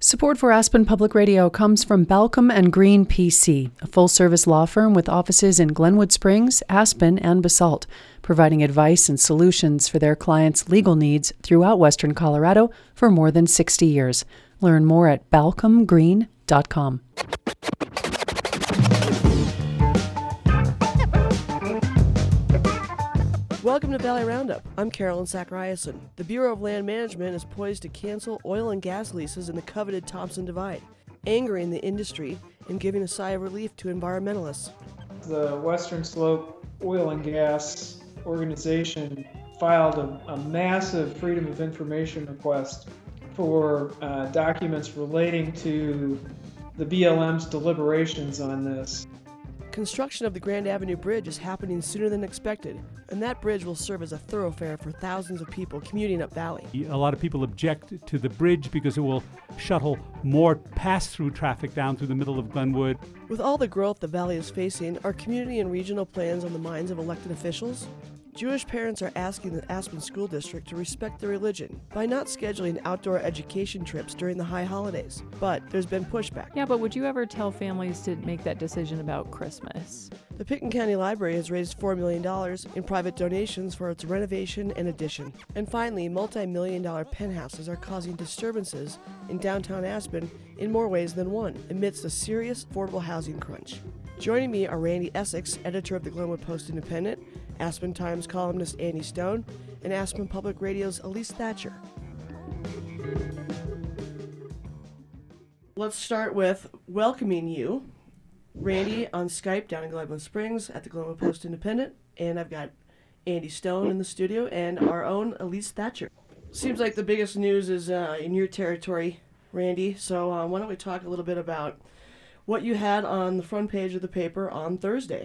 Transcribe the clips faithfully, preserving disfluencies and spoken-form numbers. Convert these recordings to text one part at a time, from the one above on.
Support for Aspen Public Radio comes from Balcom and Green P C, a full-service law firm with offices in Glenwood Springs, Aspen, and Basalt, providing advice and solutions for their clients' legal needs throughout Western Colorado for more than sixty years. Learn more at balcom green dot com. Welcome to Valley Roundup. I'm Carolyn Zachariason. The Bureau of Land Management is poised to cancel oil and gas leases in the coveted Thompson Divide, angering the industry and giving a sigh of relief to environmentalists. The Western Slope Oil and Gas Organization filed a, a massive Freedom of Information request for uh, documents relating to the B L M's deliberations on this. Construction of the Grand Avenue Bridge is happening sooner than expected, and that bridge will serve as a thoroughfare for thousands of people commuting up Valley. A lot of people object to the bridge because it will shuttle more pass-through traffic down through the middle of Glenwood. With all the growth the Valley is facing, are community and regional plans on the minds of elected officials? Jewish parents are asking the Aspen School District to respect their religion by not scheduling outdoor education trips during the high holidays. But there's been pushback. Yeah, but would you ever tell families to make that decision about Christmas? The Pitkin County Library has raised four million dollars in private donations for its renovation and addition. And finally, multi-million dollar penthouses are causing disturbances in downtown Aspen in more ways than one, amidst a serious affordable housing crunch. Joining me are Randy Essex, editor of the Glenwood Post-Independent, Aspen Times columnist Andy Stone, and Aspen Public Radio's Elise Thatcher. Let's start with welcoming you, Randy, on Skype down in Glenwood Springs at the Glenwood Post-Independent, and I've got Andy Stone in the studio and our own Elise Thatcher. Seems like the biggest news is uh, in your territory, Randy, so uh, why don't we talk a little bit about what you had on the front page of the paper on Thursday.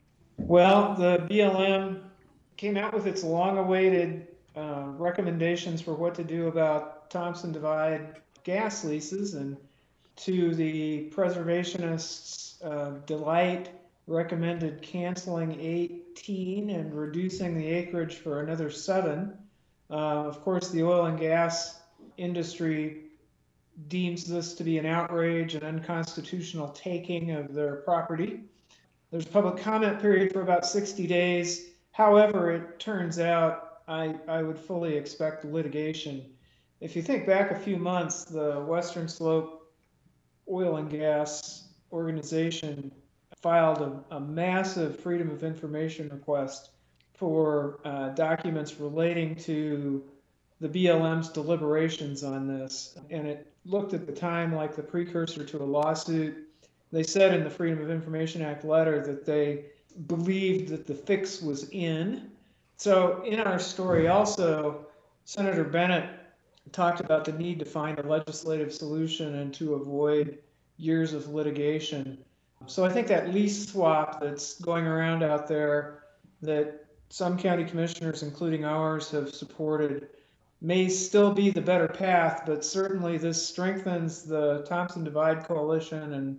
Well, the B L M came out with its long-awaited uh, recommendations for what to do about Thompson Divide gas leases, and to the preservationists' uh, delight, recommended canceling eighteen and reducing the acreage for another seven. Uh, of course, the oil and gas industry deems this to be an outrage and unconstitutional taking of their property. There's a public comment period for about sixty days. However, it turns out I, I would fully expect litigation. If you think back a few months, the Western Slope Oil and Gas Organization filed a, a massive Freedom of Information request for uh, documents relating to the B L M's deliberations on this. And it looked at the time like the precursor to a lawsuit. They said in the Freedom of Information Act letter that they believed that the fix was in. So in our story also, Senator Bennett talked about the need to find a legislative solution and to avoid years of litigation. So I think that lease swap that's going around out there that some county commissioners, including ours, have supported may still be the better path, but certainly this strengthens the Thompson Divide Coalition and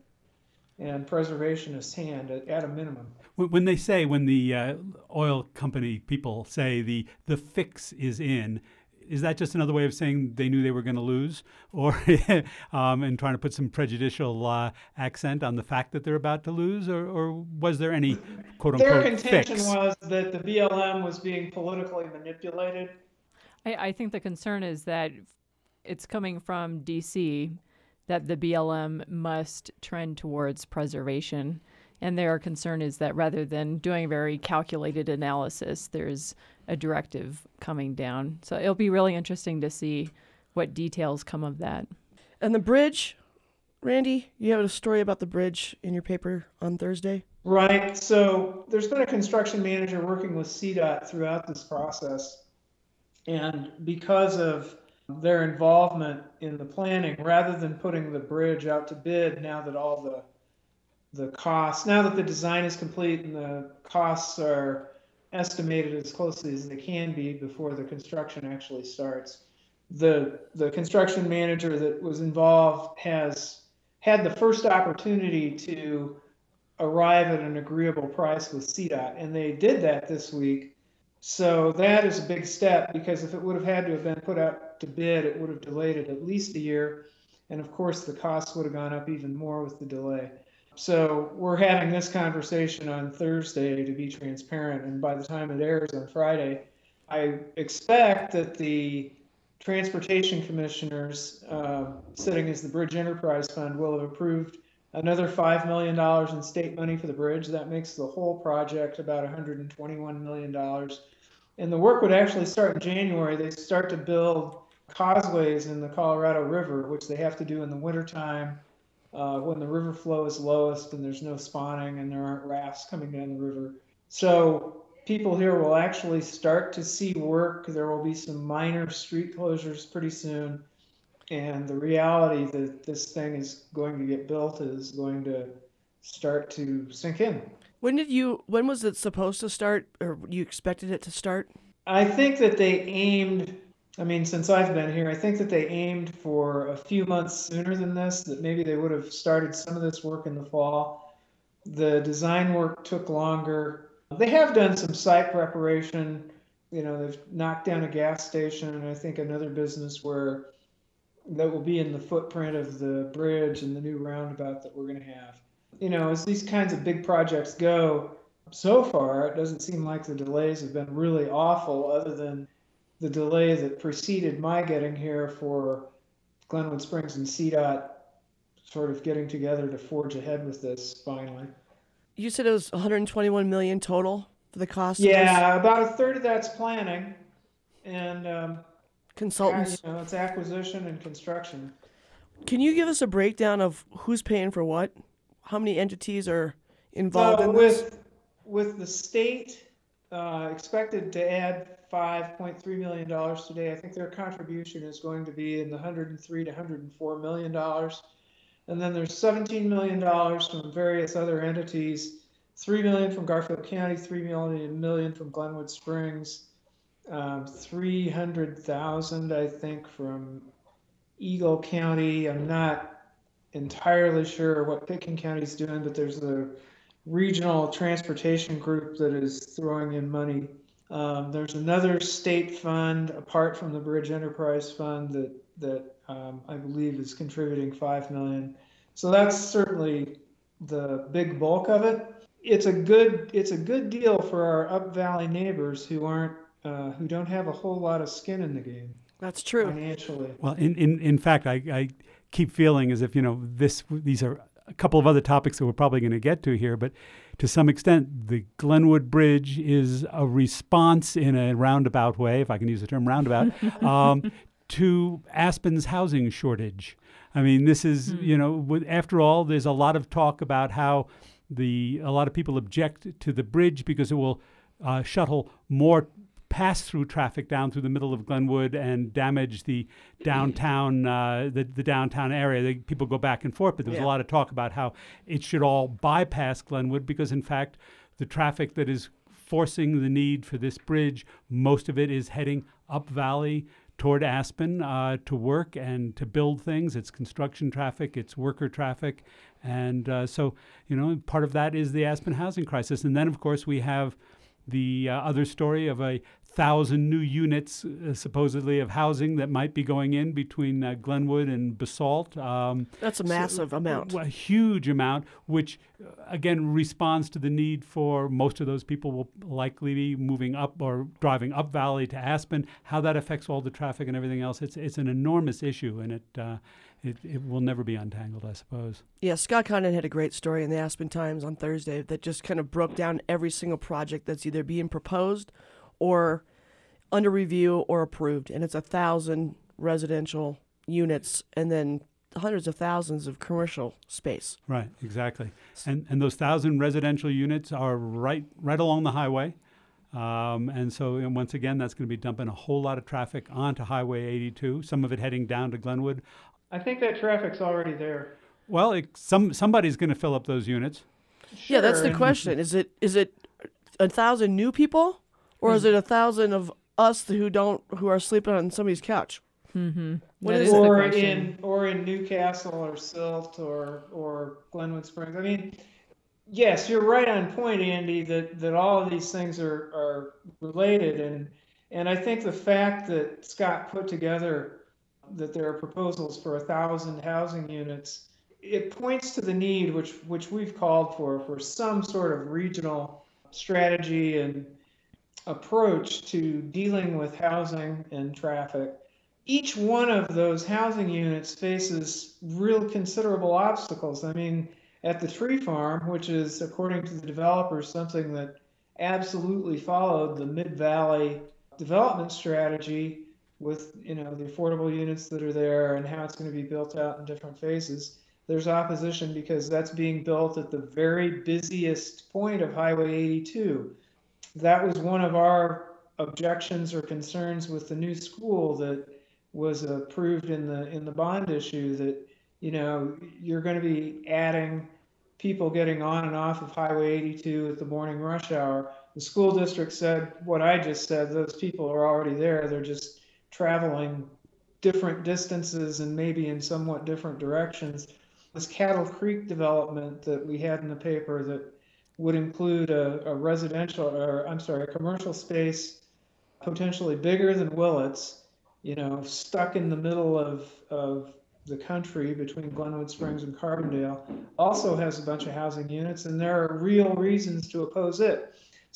and preservationist hand at, at a minimum. When they say, when the uh, oil company people say the the fix is in, is that just another way of saying they knew they were going to lose, or um, and trying to put some prejudicial uh, accent on the fact that they're about to lose, or, or was there any quote unquote Their contention fix? was that the B L M was being politically manipulated. I, I think the concern is that it's coming from D C, that the B L M must trend towards preservation. And their concern is that rather than doing a very calculated analysis, there's a directive coming down. So it'll be really interesting to see what details come of that. And the bridge, Randy, you have a story about the bridge in your paper on Thursday? Right. So there's been a construction manager working with C DOT throughout this process. And because of their involvement in the planning, rather than putting the bridge out to bid, now that all the the costs, now that the design is complete and the costs are estimated as closely as they can be before the construction actually starts, the the construction manager that was involved has had the first opportunity to arrive at an agreeable price with C DOT, and they did that this week. So that is a big step, because if it would have had to have been put out to bid, it would have delayed it at least a year. And of course, the costs would have gone up even more with the delay. So we're having this conversation on Thursday to be transparent. And by the time it airs on Friday, I expect that the transportation commissioners uh, sitting as the Bridge Enterprise Fund will have approved another five million dollars in state money for the bridge. That makes the whole project about one hundred twenty-one million dollars. And the work would actually start in January. They start to build causeways in the Colorado River, which they have to do in the wintertime uh, when the river flow is lowest and there's no spawning and there aren't rafts coming down the river. So people here will actually start to see work. There will be some minor street closures pretty soon. And the reality that this thing is going to get built is going to start to sink in. When did you, when was it supposed to start, or you expected it to start? I think that they aimed, I mean, since I've been here, I think that they aimed for a few months sooner than this, that maybe they would have started some of this work in the fall. The design work took longer. They have done some site preparation. You know, they've knocked down a gas station and I think another business where that will be in the footprint of the bridge and the new roundabout that we're going to have. You know, as these kinds of big projects go, so far, it doesn't seem like the delays have been really awful, other than the delay that preceded my getting here for Glenwood Springs and C DOT sort of getting together to forge ahead with this finally. You said it was one hundred twenty-one million dollars total for the cost Yeah, of about a third of that's planning, and um, consultants. you know, it's acquisition and construction. Can you give us a breakdown of who's paying for what? How many entities are involved Uh, in this? with with the state uh, expected to add five point three million dollars today, I think their contribution is going to be in the one hundred three to one hundred four million dollars. And then there's seventeen million dollars from various other entities, three million dollars from Garfield County, three million dollars from Glenwood Springs, um, three hundred thousand dollars, I think, from Eagle County. I'm not entirely sure what Pitkin County's doing, but there's a regional transportation group that is throwing in money. Um, there's another state fund apart from the Bridge Enterprise Fund that that um, I believe is contributing five million dollars. So that's certainly the big bulk of it. It's a good it's a good deal for our Up Valley neighbors who aren't uh, who don't have a whole lot of skin in the game. That's true. Financially. Well, in, in, in fact, I, I keep feeling as if, you know, this these are a couple of other topics that we're probably going to get to here, but to some extent, the Glenwood Bridge is a response in a roundabout way, if I can use the term roundabout, um, to Aspen's housing shortage. I mean, this is, mm. you know, after all, there's a lot of talk about how the a lot of people object to the bridge because it will uh, shuttle more pass-through traffic down through the middle of Glenwood and damage the downtown uh, the, the downtown area. They, people go back and forth, but there's Yeah. a lot of talk about how it should all bypass Glenwood because, in fact, the traffic that is forcing the need for this bridge, most of it is heading up valley toward Aspen uh, to work and to build things. It's construction traffic, it's worker traffic. And uh, so, you know, part of that is the Aspen housing crisis. And then, of course, we have the uh, other story of a thousand new units, uh, supposedly, of housing that might be going in between uh, Glenwood and Basalt. Um, That's a massive so, amount. A huge amount, which, uh, again, responds to the need for most of those people will likely be moving up or driving up valley to Aspen. How that affects all the traffic and everything else, it's it's an enormous issue, and it uh, it, it will never be untangled, I suppose. Yeah, Scott Condon had a great story in the Aspen Times on Thursday that just kind of broke down every single project that's either being proposed or under review or approved. And it's a thousand residential units and then hundreds of thousands of commercial space. Right, exactly. And and those thousand residential units are right right along the highway. Um, and so, and once again, that's going to be dumping a whole lot of traffic onto Highway eighty-two, some of it heading down to Glenwood. I think that traffic's already there. Well, it, some somebody's going to fill up those units. Yeah, that's the Sure. question. Is it is it a thousand new people or is it a thousand of us who don't who are sleeping on somebody's couch? Mm-hmm. What That is is the or question. in or in Newcastle or Silt or or Glenwood Springs. I mean, yes, you're right on point, Andy, that, that all of these things are, are related, and and I think the fact that Scott put together that there are proposals for a thousand housing units. It points to the need, which which we've called for, for some sort of regional strategy and approach to dealing with housing and traffic. Each one of those housing units faces real considerable obstacles. I mean, at the tree farm, which is, according to the developers, something that absolutely followed the Mid-Valley development strategy with, you know, the affordable units that are there and how it's going to be built out in different phases. There's opposition because that's being built at the very busiest point of Highway eighty-two. That was one of our objections or concerns with the new school that was approved in the in the bond issue, that, you know, you're going to be adding people getting on and off of Highway eighty-two at the morning rush hour. The school district said what I just said, those people are already there. They're just traveling different distances and maybe in somewhat different directions. This Cattle Creek development that we had in the paper that would include a, a residential, or I'm sorry, a commercial space potentially bigger than Willits, you know, stuck in the middle of, of the country between Glenwood Springs and Carbondale, also has a bunch of housing units, and there are real reasons to oppose it.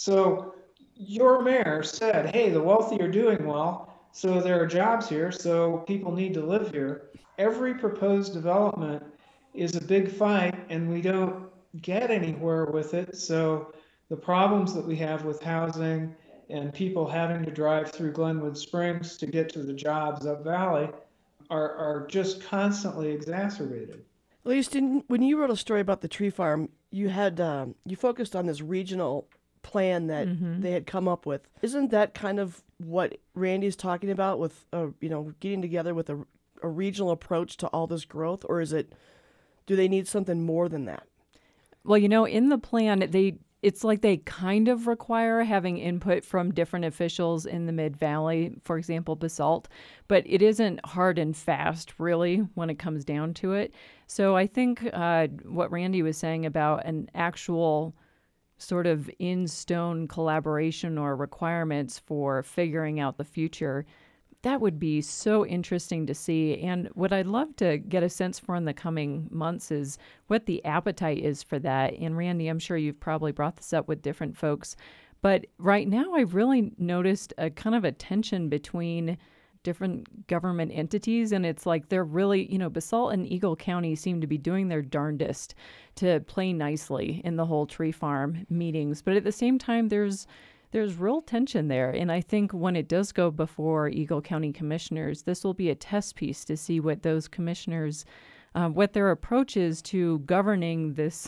So your mayor said, hey, the wealthy are doing well, so there are jobs here, so people need to live here. Every proposed development is a big fight, and we don't get anywhere with it. So the problems that we have with housing and people having to drive through Glenwood Springs to get to the jobs up valley are, are just constantly exacerbated. At least in, when you wrote a story about the tree farm, you had um, you focused on this regional plan that mm-hmm. they had come up with. Isn't that kind of what Randy's talking about with, uh, you know, getting together with a, a regional approach to all this growth? Or is it, do they need something more than that? Well, you know, in the plan, they it's like they kind of require having input from different officials in the Mid-Valley, for example, Basalt, but it isn't hard and fast, really, when it comes down to it. So I think uh, what Randy was saying about an actual sort of in-stone collaboration or requirements for figuring out the future, that would be so interesting to see. And what I'd love to get a sense for in the coming months is what the appetite is for that. And Randy, I'm sure you've probably brought this up with different folks, but right now I've really noticed a kind of a tension between different government entities. And it's like they're really, you know, Basalt and Eagle County seem to be doing their darndest to play nicely in the whole tree farm meetings. But at the same time, there's There's real tension there, and I think when it does go before Eagle County commissioners, this will be a test piece to see what those commissioners, uh, what their approach is to governing this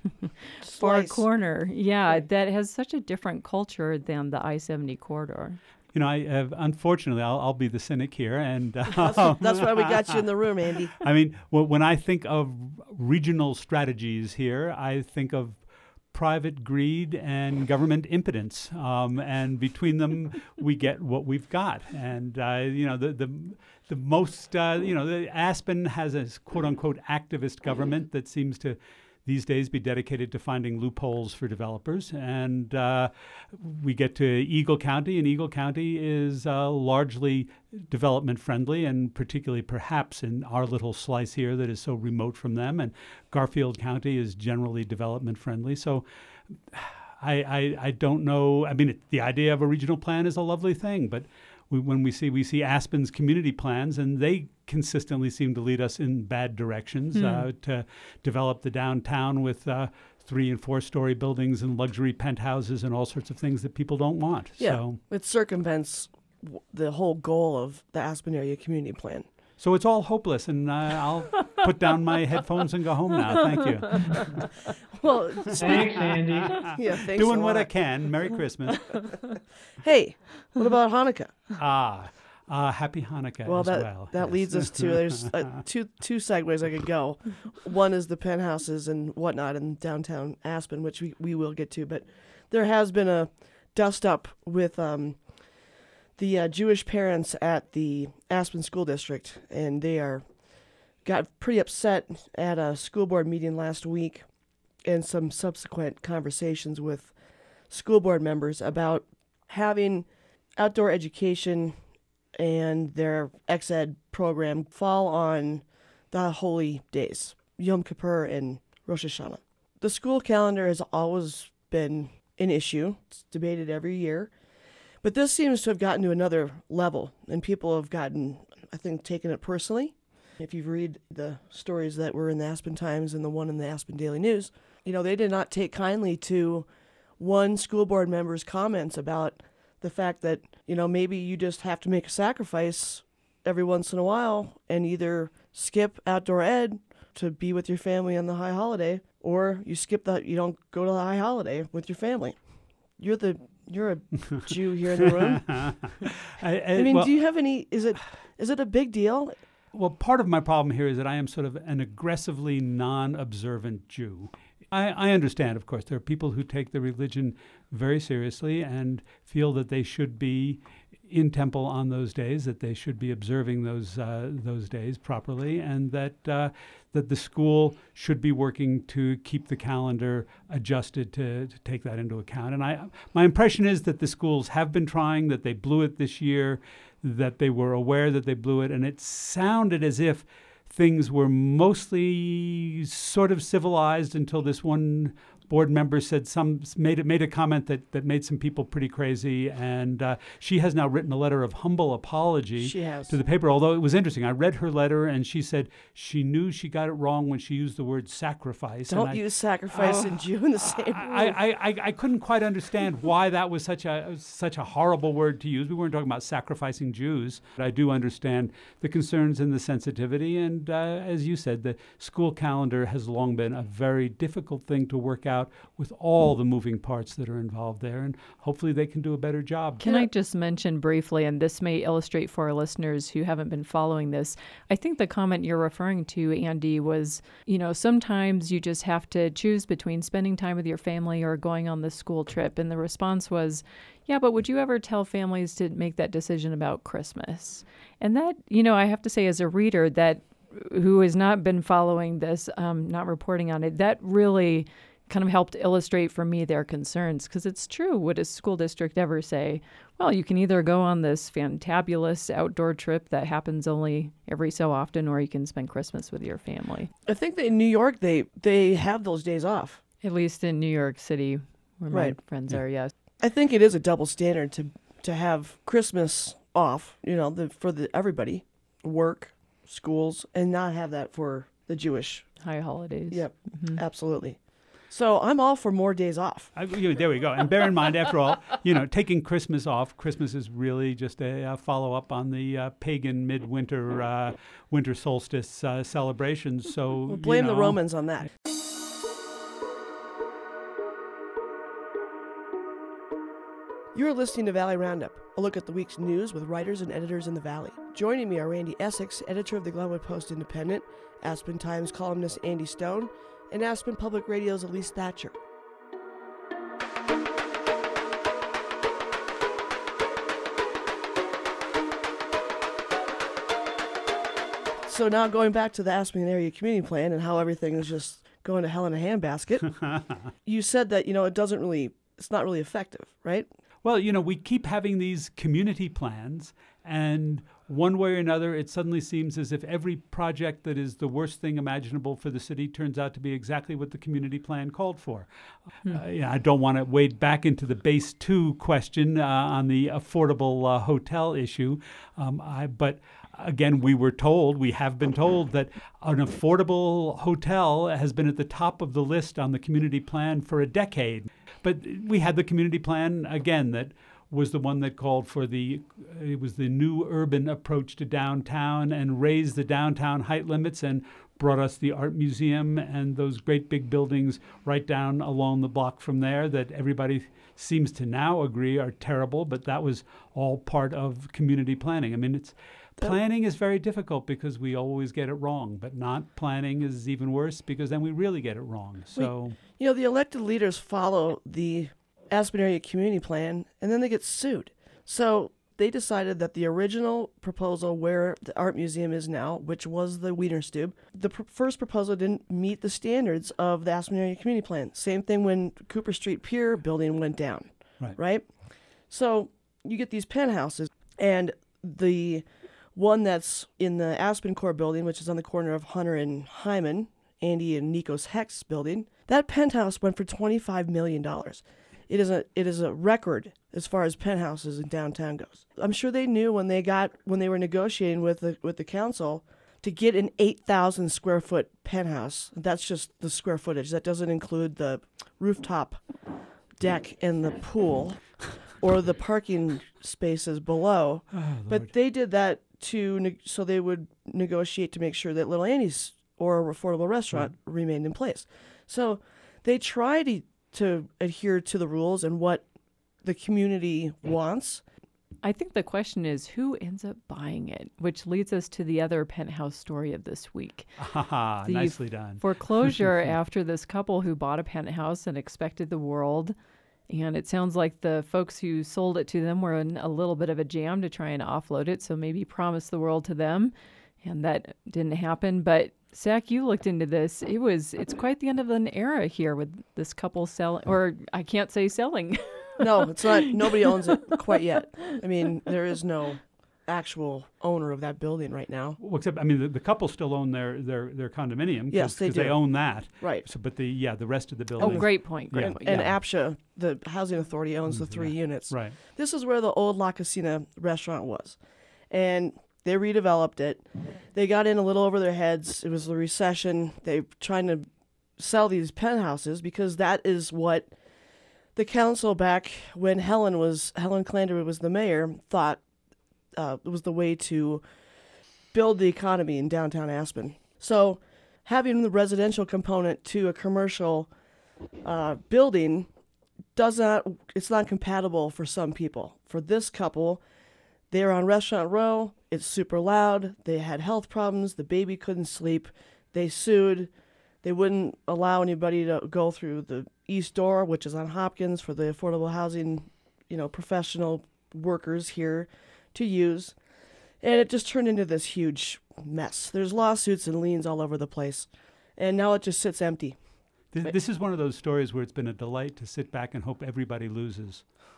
far corner. Yeah, right. That has such a different culture than the I seventy corridor. You know, I have, unfortunately, I'll, I'll be the cynic here, and um, that's, that's why we got you in the room, Andy. I mean, well, when I think of regional strategies here, I think of private greed and government impotence, um, and between them we get what we've got. And uh, you know, the the the most uh, you know, the Aspen has a quote unquote activist government that seems to these days be dedicated to finding loopholes for developers. And uh, we get to Eagle County, and Eagle County is uh, largely development friendly, and particularly perhaps in our little slice here that is so remote from them. And Garfield County is generally development friendly. So I, I, I don't know. I mean, it, the idea of a regional plan is a lovely thing, but we, when we see we see Aspen's community plans, and they consistently seem to lead us in bad directions, mm. uh, to develop the downtown with uh, three and four story buildings and luxury penthouses and all sorts of things that people don't want. Yeah, so it circumvents the whole goal of the Aspen Area Community Plan. So it's all hopeless, and uh, I'll put down my headphones and go home now. Thank you. Well, thanks, Andy. Yeah, thanks Doing a what lot. I can. Merry Christmas. Hey, what about Hanukkah? Ah, uh, happy Hanukkah well, as that, well. that yes. leads us to, there's uh, two two segues I could go. One is the penthouses and whatnot in downtown Aspen, which we, we will get to, but there has been a dust up with um, the uh, Jewish parents at the Aspen School District, and they are got pretty upset at a school board meeting last week and some subsequent conversations with school board members about having outdoor education and their ex-ed program fall on the holy days, Yom Kippur and Rosh Hashanah. The school calendar has always been an issue. It's debated every year. But this seems to have gotten to another level, and people have gotten, I think, taken it personally. If you read the stories that were in the Aspen Times and the one in the Aspen Daily News, you know, they did not take kindly to one school board member's comments about the fact that, you know, maybe you just have to make a sacrifice every once in a while and either skip outdoor ed to be with your family on the high holiday, or you skip that, you don't go to the high holiday with your family. You're the you're a Jew here in the room. I, I, I mean, well, do you have any? Is it is it a big deal? Well, part of my problem here is that I am sort of an aggressively non-observant Jew. I, I understand, of course, there are people who take the religion very seriously and feel that they should be in temple on those days, that they should be observing those uh, those days properly, and that uh, that the school should be working to keep the calendar adjusted to, to take that into account. And I, my impression is that the schools have been trying, that they blew it this year, that they were aware that they blew it, and it sounded as if things were mostly sort of civilized until this one board member said some made it made a comment that, that made some people pretty crazy, and uh, she has now written a letter of humble apology She has. to the paper. Although it was interesting, I read her letter, and she said she knew she got it wrong when she used the word sacrifice. Don't and use sacrifice Oh, and Jew in the same room. I, I, I, I couldn't quite understand why that was such a such a horrible word to use. We weren't talking about sacrificing Jews. But I do understand the concerns and the sensitivity. And uh, as you said, the school calendar has long been a very difficult thing to work out with all the moving parts that are involved there. And hopefully they can do a better job. Can I just mention briefly, and this may illustrate for our listeners who haven't been following this, I think the comment you're referring to, Andy, was, you know, sometimes you just have to choose between spending time with your family or going on the school trip. And the response was, yeah, but would you ever tell families to make that decision about Christmas? And that, you know, I have to say as a reader that who has not been following this, um, not reporting on it, that really kind of helped illustrate for me their concerns, because it's true. Would a school district ever say, well, you can either go on this fantabulous outdoor trip that happens only every so often, or you can spend Christmas with your family? I think that in New York they they have those days off. At least in New York City, where Right. my friends are, yes. I think it is a double standard to to have Christmas off, you know, the, for the everybody, work, schools, and not have that for the Jewish. High holidays. Yep, Mhm. absolutely. So I'm all for more days off. I, you- there we go. And bear in mind, after all, you know, taking Christmas off, Christmas is really just a, uh follow-up on the uh, pagan midwinter uh, winter solstice uh, celebrations. So We'll blame you know, the Romans on that. You're listening to Valley Roundup, a look at the week's news with writers and editors in the Valley. Joining me are Randy Essex, editor of the Glenwood Post-Independent, Aspen Times columnist Andy Stone, and Aspen Public Radio's Elise Thatcher. So now going back to the Aspen Area Community Plan and how everything is just going to hell in a handbasket, you said that, you know, it doesn't really, it's not really effective, right? Well, you know, we keep having these community plans, and one way or another, it suddenly seems as if every project that is the worst thing imaginable for the city turns out to be exactly what the community plan called for. Hmm. Uh, yeah, I don't want to wade back into the base two question uh, on the affordable uh, hotel issue, um, I, but again, we were told, we have been told that an affordable hotel has been at the top of the list on the community plan for a decade. But we had the community plan, again, that was the one that called for the, it was the new urban approach to downtown and raised the downtown height limits and brought us the art museum and those great big buildings right down along the block from there that everybody seems to now agree are terrible, but that was all part of community planning. I mean, it's planning is very difficult because we always get it wrong, but not planning is even worse because then we really get it wrong. So, you know, the elected leaders follow the Aspen Area Community Plan, and then they get sued. So they decided that the original proposal where the art museum is now, which was the Wienerstube, the pr- first proposal didn't meet the standards of the Aspen Area Community Plan. Same thing when Cooper Street Pier building went down, right. right? So you get these penthouses, and the one that's in the Aspen Core building, which is on the corner of Hunter and Hyman, Andy and Nikos Hex building. That penthouse went for twenty-five million dollars. It is a it is a record as far as penthouses in downtown goes. I'm sure they knew when they got when they were negotiating with the with the council to get an eight thousand square foot penthouse. That's just the square footage. That doesn't include the rooftop deck and the pool or the parking spaces below. Oh, but they did that to ne- so they would negotiate to make sure that Little Annie's or a affordable restaurant right. remained in place. So they tried to, to adhere to the rules and what the community wants. I think the question is who ends up buying it, which leads us to the other penthouse story of this week. Ah, The nicely done. Foreclosure after this couple who bought a penthouse and expected the world. And it sounds like the folks who sold it to them were in a little bit of a jam to try and offload it, so maybe promise the world to them. And that didn't happen. But Zach, you looked into this. It was it's quite the end of an era here with this couple selling, or I can't say selling. No, it's not. Nobody owns it quite yet. I mean, there is no actual owner of that building right now. Well, except, I mean, the, the couple still own their their, their condominium. Cause, Yes, they 'cause do. they own that. Right. So, but the yeah, the rest of the Oh, building. great point. Great Yeah. point. And Yeah. APSHA, the housing authority, owns the three units. Right. This is where the old La Casina restaurant was. And they redeveloped it. They got in a little over their heads. It was the recession. They were trying to sell these penthouses because that is what the council back when Helen was Helen Clander was the mayor thought uh, was the way to build the economy in downtown Aspen. So having the residential component to a commercial uh, building does not it's not compatible for some people. For this couple, they were on Restaurant Row. It's super loud. They had health problems. The baby couldn't sleep. They sued. They wouldn't allow anybody to go through the east door, which is on Hopkins, for the affordable housing, you know, professional workers here to use. And it just turned into this huge mess. There's lawsuits and liens all over the place. And now it just sits empty. This, this is one of those stories where it's been a delight to sit back and hope everybody loses.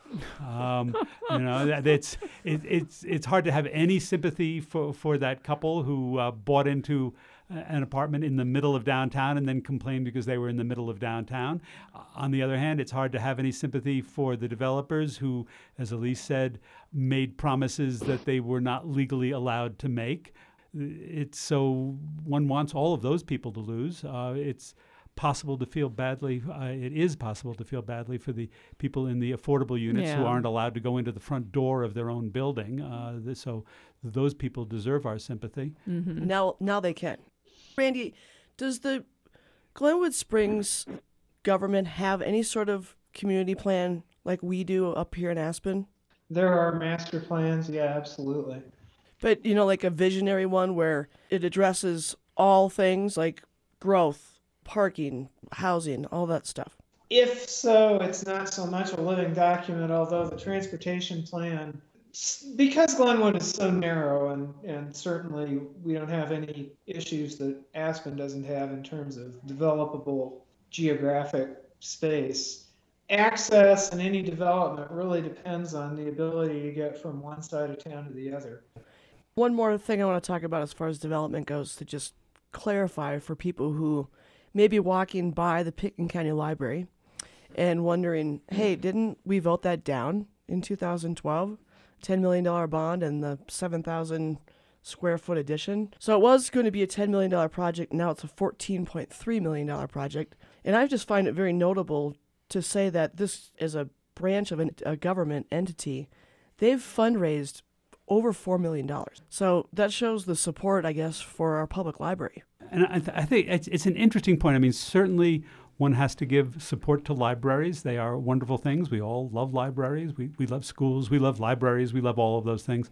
Um, you know, that, it's it, it's it's hard to have any sympathy for, for that couple who uh, bought into an apartment in the middle of downtown and then complained because they were in the middle of downtown. Uh, on the other hand, it's hard to have any sympathy for the developers who, as Elise said, made promises that they were not legally allowed to make. It's so one wants all of those people to lose. Uh, it's possible to feel badly. Uh, it is possible to feel badly for the people in the affordable units who Yeah. aren't allowed to go into the front door of their own building. Uh, th- so those people deserve our sympathy. Mm-hmm. Now, now they can. Randy, does the Glenwood Springs government have any sort of community plan like we do up here in Aspen? There are master plans, yeah, absolutely. But, you know, like a visionary one where it addresses all things like growth, parking, housing, all that stuff. If so, it's not so much a living document, although the transportation plan, s- because Glenwood is so narrow, and, and certainly we don't have any issues that Aspen doesn't have in terms of developable geographic space, access and any development really depends on the ability to get from one side of town to the other. One more thing I want to talk about as far as development goes to just clarify for people who may be walking by the Pitkin County Library and wondering, hey, didn't we vote that down in two thousand twelve? ten million dollars bond and the seven thousand square foot addition. So it was going to be a ten million dollars project. Now it's a fourteen point three million dollars project. And I just find it very notable to say that this is a branch of an, a government entity. They've fundraised over four million dollars. So that shows the support, I guess, for our public library. And I, th- I think it's, it's an interesting point. I mean, certainly one has to give support to libraries. They are wonderful things. We all love libraries. We, we love schools. We love libraries. We love all of those things.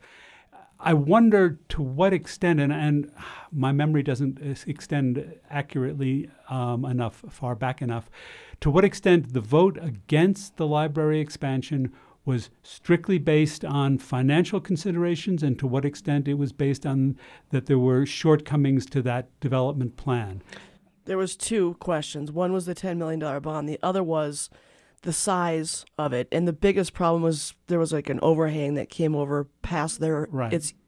I wonder to what extent, and, and my memory doesn't extend accurately um, enough, far back enough, to what extent the vote against the library expansion was strictly based on financial considerations, and to what extent it was based on that there were shortcomings to that development plan. There was two questions. One was the ten million dollars bond. The other was the size of it. And the biggest problem was there was like an overhang that came over past their Right. its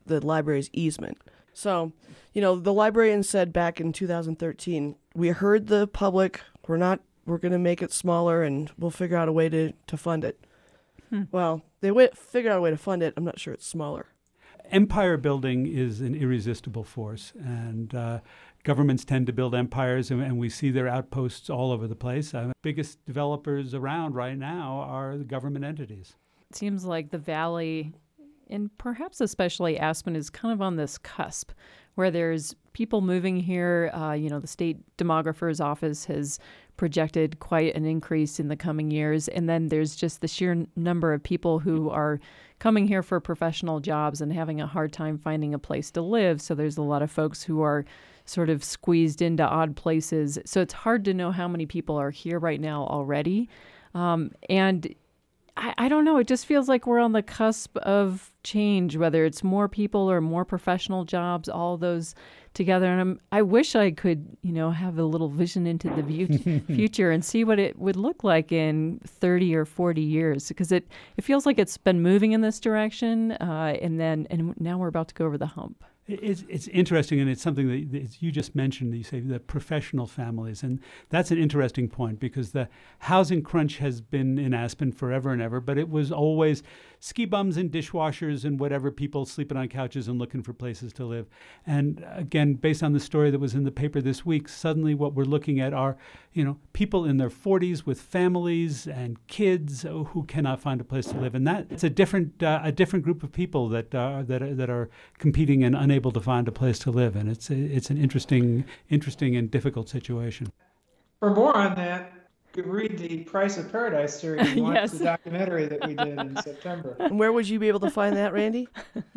the library's easement. So, you know, the librarian said back in two thousand thirteen, we heard the public, we're not, we're going to make it smaller and we'll figure out a way to, to fund it. Hmm. Well, they went, figured out a way to fund it. I'm not sure it's smaller. Empire building is an irresistible force, and uh, governments tend to build empires, and, and we see their outposts all over the place. Uh, biggest developers around right now are the government entities. It seems like the Valley, and perhaps especially Aspen, is kind of on this cusp where there's people moving here. Uh, you know, the state demographer's office has projected quite an increase in the coming years. And then there's just the sheer n- number of people who are coming here for professional jobs and having a hard time finding a place to live. So there's a lot of folks who are sort of squeezed into odd places. So it's hard to know how many people are here right now already. Um, and I, I don't know. It just feels like we're on the cusp of change, whether it's more people or more professional jobs, all those together. And I'm, I wish I could, you know, have a little vision into the view, future and see what it would look like in thirty or forty years, because it, it feels like it's been moving in this direction. Uh, and then and now we're about to go over the hump. It's, it's interesting, and it's something that, that you just mentioned, you say the professional families, and that's an interesting point because the housing crunch has been in Aspen forever and ever, but it was always ski bums and dishwashers and whatever, people sleeping on couches and looking for places to live. And again, based on the story that was in the paper this week, suddenly what we're looking at are, you know, people in their forties with families and kids who cannot find a place to live, and that it's a different uh, a different group of people that uh, that are, that are competing and unable able to find a place to live, and it's it's an interesting interesting and difficult situation. For more on that, you could read the Price of Paradise series and watch Yes. the documentary that we did in September. And where would you be able to find that, Randy?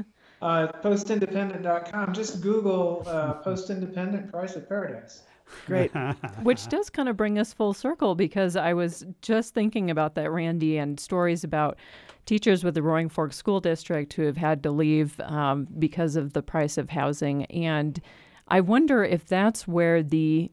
Uh, post independent dot com. Just Google uh, Post Independent Price of Paradise. Great. Which does kind of bring us full circle, because I was just thinking about that, Randy, and stories about teachers with the Roaring Fork School District who have had to leave um, because of the price of housing. And I wonder if that's where the,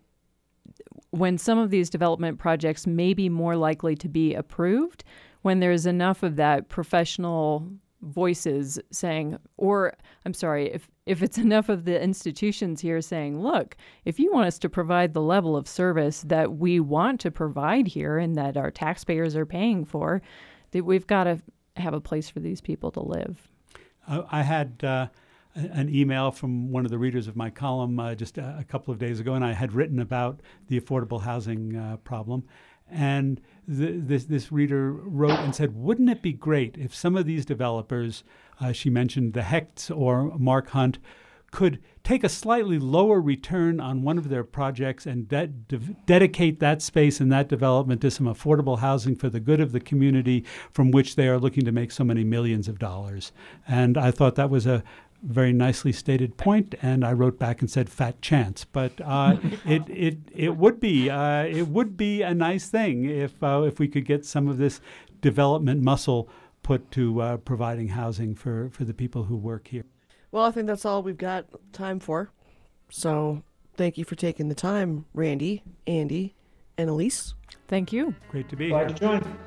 when some of these development projects may be more likely to be approved, when there's enough of that professional voices saying, or I'm sorry, if, if it's enough of the institutions here saying, look, if you want us to provide the level of service that we want to provide here and that our taxpayers are paying for, that we've got to have a place for these people to live. Uh, I had uh, an email from one of the readers of my column uh, just a, a couple of days ago, and I had written about the affordable housing uh, problem. And the, this this reader wrote and said, wouldn't it be great if some of these developers, uh, she mentioned the Hechts or Mark Hunt, could take a slightly lower return on one of their projects and de- de- dedicate that space and that development to some affordable housing for the good of the community from which they are looking to make so many millions of dollars. And I thought that was a very nicely stated point, and I wrote back and said, "Fat chance." But uh, it it it would be uh, it would be a nice thing if uh, if we could get some of this development muscle put to uh, providing housing for, for the people who work here. Well, I think that's all we've got time for. So thank you for taking the time, Randy, Andy, and Elise. Thank you. Great to be Glad here. to join.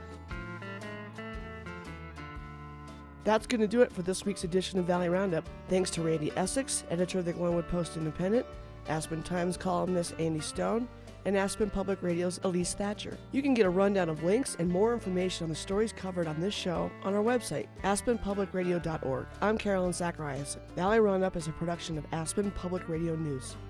That's going to do it for this week's edition of Valley Roundup. Thanks to Randy Essex, editor of the Glenwood Post Independent, Aspen Times columnist Andy Stone, and Aspen Public Radio's Elise Thatcher. You can get a rundown of links and more information on the stories covered on this show on our website, aspen public radio dot org. I'm Carolyn Zachariason. Valley Roundup is a production of Aspen Public Radio News.